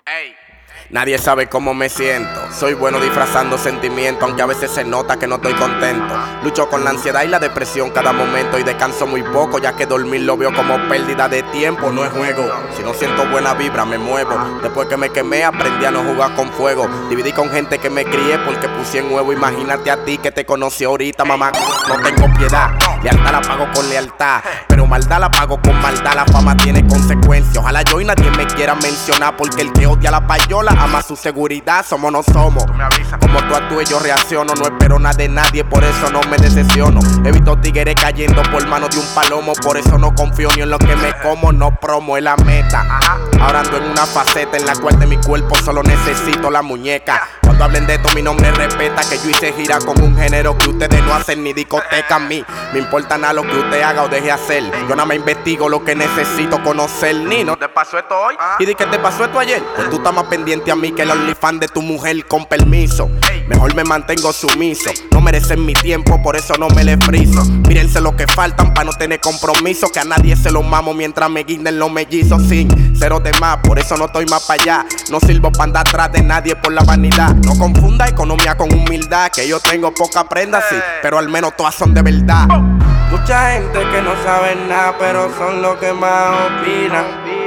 Ey. Nadie sabe cómo me siento. Soy bueno disfrazando sentimientos, aunque a veces se nota que no estoy contento. Lucho con la ansiedad y la depresión cada momento y descanso muy poco, ya que dormir lo veo como pérdida de tiempo. No es juego, si no siento buena vibra me muevo. Después que me quemé aprendí a no jugar con fuego. Dividí con gente que me crié porque puse en huevo. Imagínate a ti que te conocí ahorita, mamá. No tengo piedad, lealtad la pago con lealtad, pero maldad la pago con maldad. La fama tiene consecuencias. Ojalá yo y nadie me quiera mencionar, porque el que odia la payola ama su seguridad. Somos no somos. Como tú actúes yo reacciono. No espero nada de nadie, por eso no me decepciono. Evito tigres cayendo por manos de un palomo, por eso no confío ni en lo que me como. No promo es la meta. Ahora ando en una faceta en la cual de mi cuerpo solo necesito la muñeca. Cuando hablen de esto mi nombre respeta, que yo hice gira con un género que ustedes no hacen ni discoteca. A mí me importa nada lo que usted haga o deje hacer. Yo nada más investigo lo que necesito conocer. Nino, ¿te pasó esto hoy? ¿Y di que te pasó esto ayer? Pues tú estás más pendiente a mí que el OnlyFans de tu mujer, con permiso. Mejor me mantengo sumiso. No merecen mi tiempo, por eso no me le friso. Mírense lo que faltan para no tener compromiso, que a nadie se lo mamo mientras me guinden los mellizos. Sin cero de más, por eso no estoy más para allá. No sirvo para andar atrás de nadie por la vanidad. No confunda economía con humildad, que yo tengo poca prenda, sí, pero al menos todas son de verdad. Mucha gente que no sabe nada, pero son los que más opinan.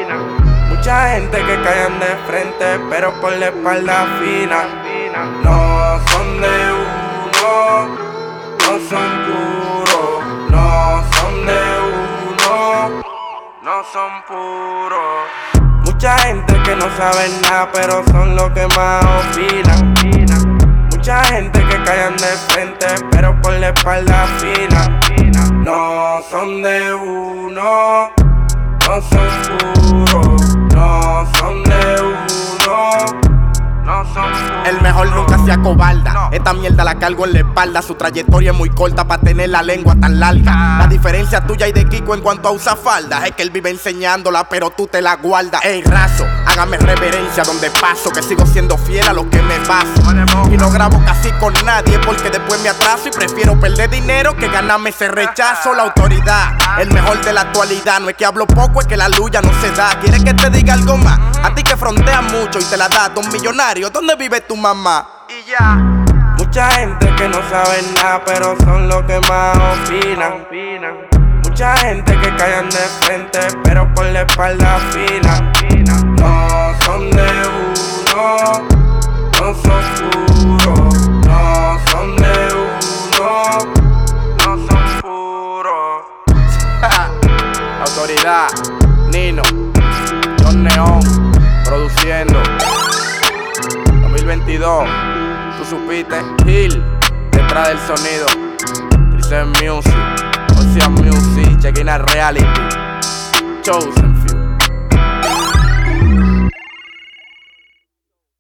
Mucha gente que callan de frente, pero por la espalda fina. No son de uno, no son puros. No son de uno, no son puros. Mucha gente que no sabe nada, pero son los que más opinan. Mucha gente que callan de frente, pero por la espalda fina. No son de uno, no son puros. No son de uno, no son puros. El mejor nunca se acobarda. Esta mierda la cargo en la espalda. Su trayectoria es muy corta para tener la lengua tan larga. La diferencia tuya y de Kiko en cuanto a usar falda es que él vive enseñándola, pero tú te la guardas. Ey, raso, hágame reverencia donde paso, que sigo siendo fiel a lo que me baso. Y no grabo casi con nadie porque después me atraso y prefiero perder dinero que ganarme ese rechazo. La autoridad, el mejor de la actualidad. No es que hablo poco, es que la lucha no se da. ¿Quieres que te diga algo más? A ti que fronteas mucho y te la das, don millonario, ¿dónde vive tu mamá? Y ya. Mucha gente que no sabe nada, pero son los que más opinan. Mucha gente que callan de frente, pero por la espalda fina. No son de uno, no son puros. No son de uno, no son puros. Autoridad, Nino, John Neon, produciendo. 2022, tú supiste, Hill, detrás del sonido. Tricep Music, Ocean Music, Check-in a Reality, Chosen.